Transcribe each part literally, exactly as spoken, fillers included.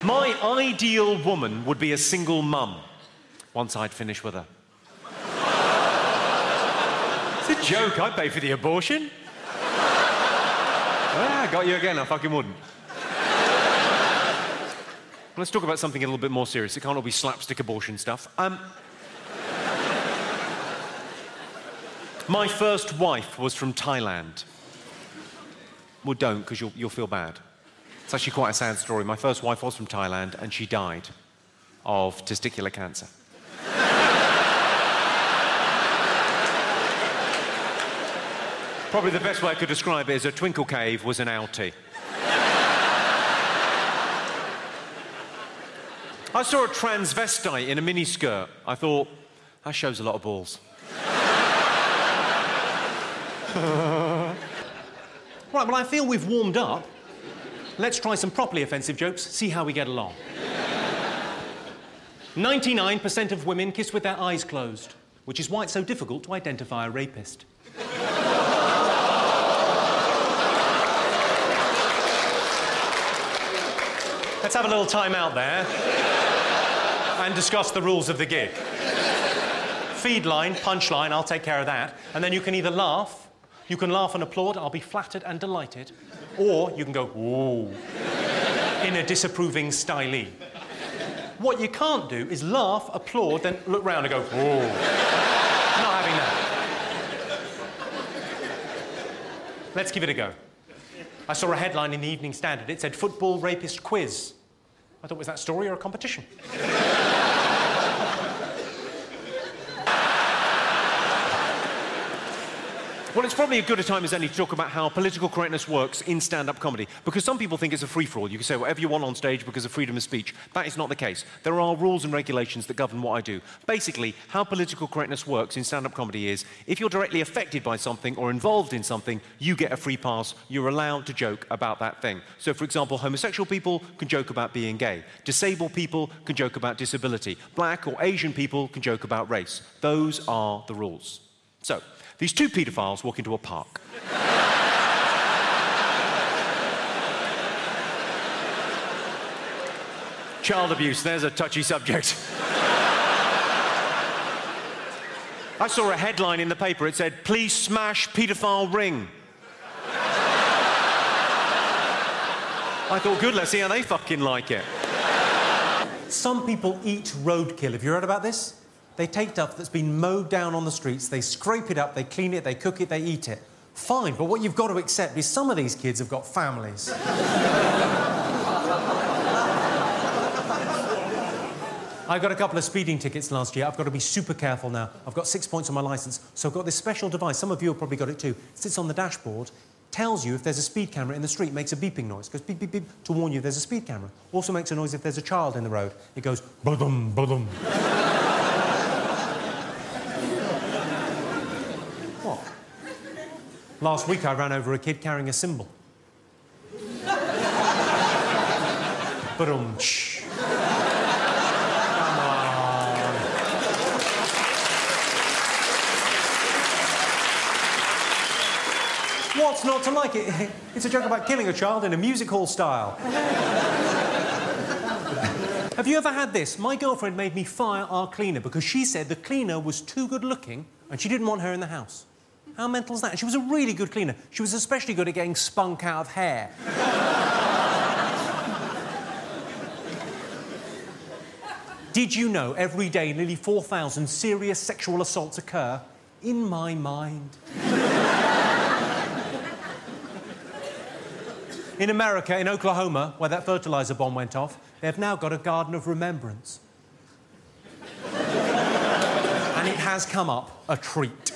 My ideal woman would be a single mum, once I'd finished with her. It's a joke, I'd pay for the abortion. Ah, got you again, I fucking wouldn't. Let's talk about something a little bit more serious. It can't all be slapstick abortion stuff. Um, my first wife was from Thailand. Well, don't, because you'll, you'll feel bad. It's actually quite a sad story. My first wife was from Thailand, and she died of testicular cancer. Probably the best way I could describe it is a twinkle cave was an outie. I saw a transvestite in a miniskirt. I thought, that shows a lot of balls. Right, well, I feel we've warmed up. Let's try some properly offensive jokes, see how we get along. ninety-nine percent of women kiss with their eyes closed, which is why it's so difficult to identify a rapist. Let's have a little time out there and discuss the rules of the gig. Feed line, punch line, I'll take care of that. And then you can either laugh, you can laugh and applaud, I'll be flattered and delighted, or you can go, ooh, in a disapproving stylee. What you can't do is laugh, applaud, then look round and go, ooh. Not having that. Let's give it a go. I saw a headline in the Evening Standard. It said, football rapist quiz. I thought, was that story or a competition? Well, it's probably as good a time as any to talk about how political correctness works in stand-up comedy, because some people think it's a free-for-all. You can say whatever you want on stage because of freedom of speech. That is not the case. There are rules and regulations that govern what I do. Basically, how political correctness works in stand-up comedy is, if you're directly affected by something or involved in something, you get a free pass. You're allowed to joke about that thing. So, for example, homosexual people can joke about being gay. Disabled people can joke about disability. Black or Asian people can joke about race. Those are the rules. So, these two paedophiles walk into a park. Child abuse, there's a touchy subject. I saw a headline in the paper. It said, please smash paedophile ring. I thought, good, let's see how they fucking like it. Some people eat roadkill. Have you heard about this? They take stuff that's been mowed down on the streets, they scrape it up, they clean it, they cook it, they eat it. Fine, but what you've got to accept is some of these kids have got families. I got a couple of speeding tickets last year. I've got to be super careful now. I've got six points on my licence, so I've got this special device. Some of you have probably got it too. It sits on the dashboard, tells you if there's a speed camera in the street, makes a beeping noise. It goes beep, beep, beep to warn you there's a speed camera. Also makes a noise if there's a child in the road. It goes ba-dum, ba-dum. What? Last week I ran over a kid carrying a cymbal. Ba-dum, shh. Come on. What's not to like it? It's a joke about killing a child in a music hall style. Have you ever had this? My girlfriend made me fire our cleaner because she said the cleaner was too good looking and she didn't want her in the house. How mental is that? And she was a really good cleaner. She was especially good at getting spunk out of hair. Did you know every day nearly four thousand serious sexual assaults occur? In my mind. In America, in Oklahoma, where that fertilizer bomb went off, they've now got a garden of remembrance. And it has come up a treat.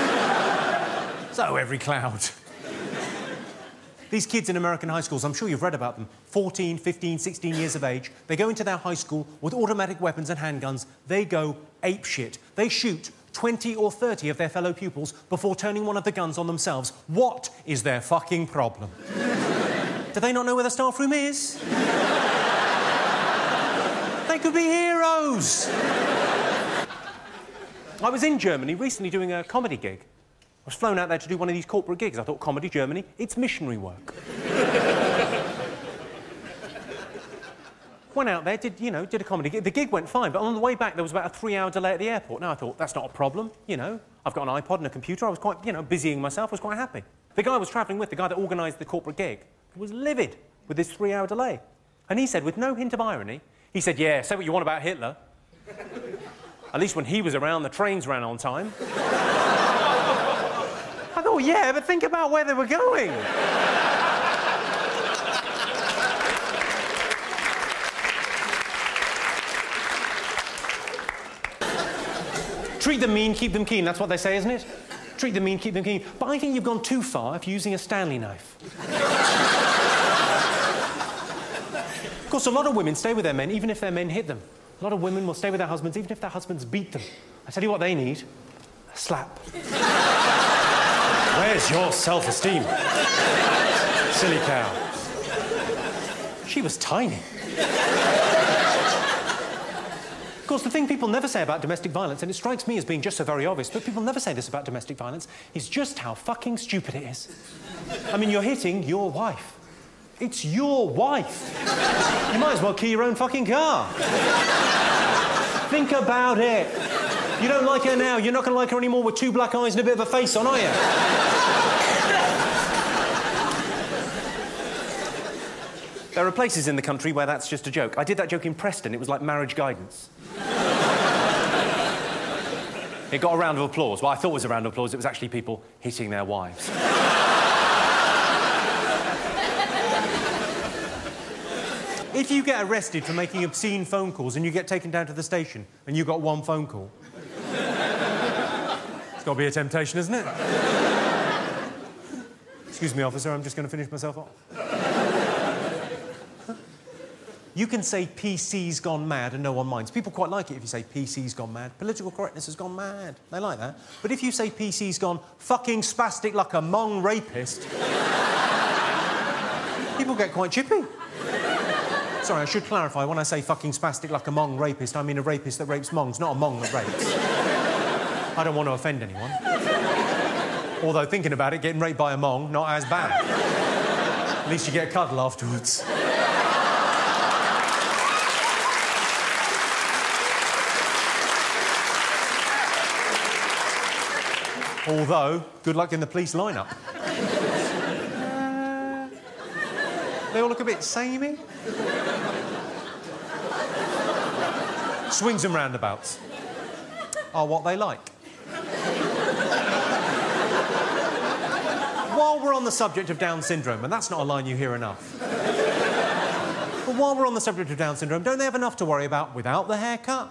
So every cloud. These kids in American high schools, I'm sure you've read about them, fourteen, fifteen, sixteen years of age, they go into their high school with automatic weapons and handguns, they go apeshit. They shoot twenty or thirty of their fellow pupils before turning one of the guns on themselves. What is their fucking problem? Do they not know where the staff room is? They could be heroes. I was in Germany recently doing a comedy gig. I was flown out there to do one of these corporate gigs. I thought, comedy, Germany, it's missionary work. Went out there, did, you know, did a comedy gig. The gig went fine, but on the way back, there was about a three-hour delay at the airport. Now, I thought, that's not a problem, you know. I've got an iPod and a computer. I was quite, you know, busying myself. I was quite happy. The guy I was travelling with, the guy that organised the corporate gig, was livid with this three-hour delay. And he said, with no hint of irony, he said, yeah, say what you want about Hitler. At least when he was around, the trains ran on time. I thought, yeah, but think about where they were going. Treat them mean, keep them keen. That's what they say, isn't it? Treat them mean, keep them keen. But I think you've gone too far if you're using a Stanley knife. Of course, a lot of women stay with their men, even if their men hit them. A lot of women will stay with their husbands, even if their husbands beat them. I tell you what they need. A slap. Where's your self-esteem? Silly cow. She was tiny. Of course, the thing people never say about domestic violence, and it strikes me as being just so very obvious, but people never say this about domestic violence, is just how fucking stupid it is. I mean, you're hitting your wife. It's your wife. You might as well key your own fucking car. Think about it. You don't like her now, you're not going to like her anymore with two black eyes and a bit of a face on, are you? There are places in the country where that's just a joke. I did that joke in Preston. It was like marriage guidance. It got a round of applause. Well, I thought it was a round of applause. It was actually people hitting their wives. If you get arrested for making obscene phone calls and you get taken down to the station and you got one phone call, it's got to be a temptation, isn't it? Excuse me, officer, I'm just going to finish myself off. You can say P C's gone mad and no one minds. People quite like it if you say P C's gone mad. Political correctness has gone mad. They like that. But if you say P C's gone fucking spastic like a Hmong rapist, people get quite chippy. Sorry, I should clarify. When I say fucking spastic like a Hmong rapist, I mean a rapist that rapes Hmongs, not a Hmong that rapes. I don't want to offend anyone. Although, thinking about it, getting raped by a Hmong, not as bad. At least you get a cuddle afterwards. Although, good luck in the police lineup. Uh, they all look a bit samey. Swings and roundabouts are what they like. While we're on the subject of Down syndrome, and that's not a line you hear enough, but while we're on the subject of Down syndrome, don't they have enough to worry about without the haircut?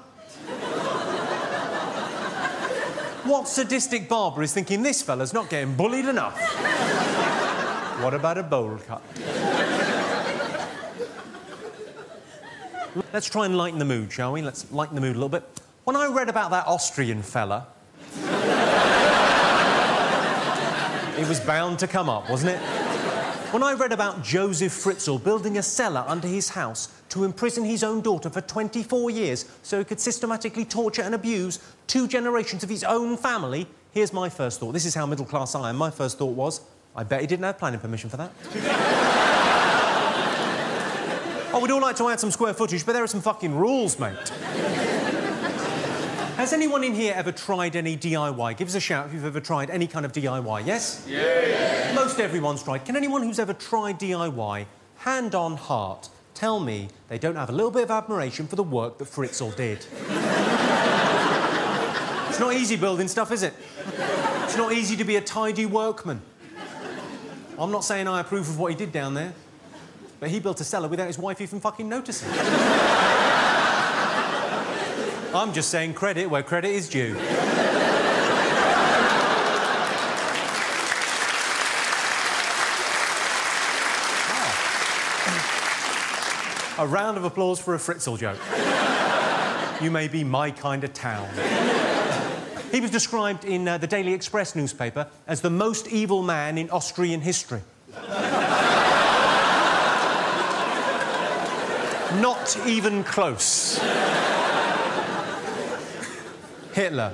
What sadistic barber is thinking this fella's not getting bullied enough? What about a bowl cut? Let's try and lighten the mood, shall we? Let's lighten the mood a little bit. When I read about that Austrian fella, it was bound to come up, wasn't it? When I read about Joseph Fritzl building a cellar under his house to imprison his own daughter for twenty-four years so he could systematically torture and abuse two generations of his own family, here's my first thought. This is how middle-class I am. My first thought was, I bet he didn't have planning permission for that. Oh, we'd all like to add some square footage, but there are some fucking rules, mate. Has anyone in here ever tried any D I Y? Give us a shout if you've ever tried any kind of D I Y, yes? Yeah, yeah. Most everyone's tried. Can anyone who's ever tried D I Y, hand on heart, tell me they don't have a little bit of admiration for the work that Fritzl did? It's not easy building stuff, is it? It's not easy to be a tidy workman. I'm not saying I approve of what he did down there, but he built a cellar without his wife even fucking noticing. I'm just saying credit where credit is due. Oh. A round of applause for a Fritzl joke. You may be my kind of town. He was described in uh, the Daily Express newspaper as the most evil man in Austrian history. Not even close. Hitler.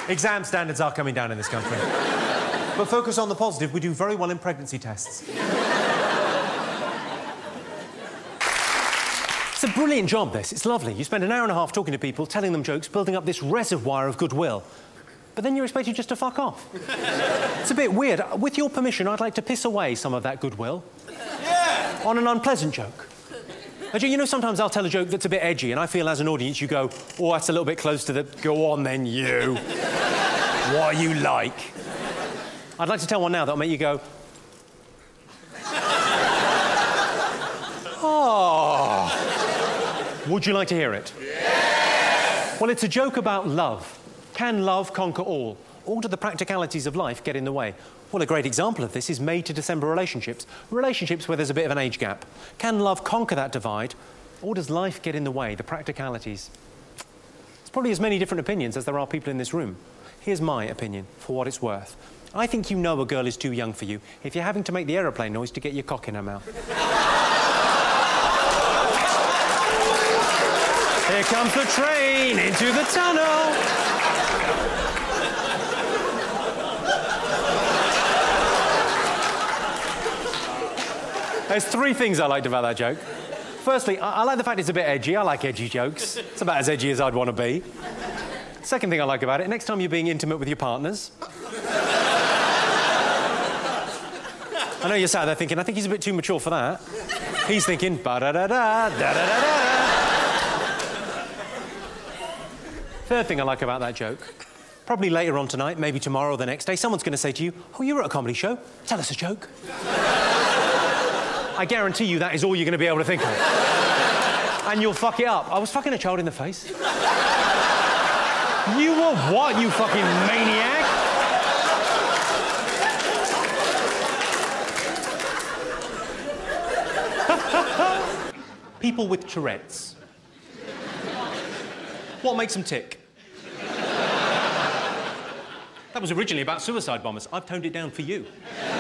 Exam standards are coming down in this country. But focus on the positive. We do very well in pregnancy tests. It's a brilliant job, this. It's lovely. You spend an hour and a half talking to people, telling them jokes, building up this reservoir of goodwill. But then you're expected just to fuck off. It's a bit weird. With your permission, I'd like to piss away some of that goodwill. Yeah! On an unpleasant joke. You know, sometimes I'll tell a joke that's a bit edgy, and I feel as an audience you go, oh, that's a little bit close to the... Go on, then, you. What are you like? I'd like to tell one now that'll make you go... Oh. Would you like to hear it? Yes! Well, it's a joke about love. Can love conquer all? Or do the practicalities of life get in the way? Well, a great example of this is May to December relationships. Relationships where there's a bit of an age gap. Can love conquer that divide? Or does life get in the way, the practicalities? There's probably as many different opinions as there are people in this room. Here's my opinion, for what it's worth. I think you know a girl is too young for you if you're having to make the aeroplane noise to get your cock in her mouth. Here comes the train into the tunnel. There's three things I liked about that joke. Firstly, I, I like the fact it's a bit edgy. I like edgy jokes. It's about as edgy as I'd want to be. Second thing I like about it, next time you're being intimate with your partners... I know you're sat there thinking, I think he's a bit too mature for that. He's thinking, ba-da-da-da, da-da-da-da. Third thing I like about that joke, probably later on tonight, maybe tomorrow or the next day, someone's going to say to you, oh, you were at a comedy show. Tell us a joke. I guarantee you that is all you're going to be able to think of. And you'll fuck it up. I was fucking a child in the face. You were what, you fucking maniac? People with Tourette's. What makes them tick? That was originally about suicide bombers. I've toned it down for you.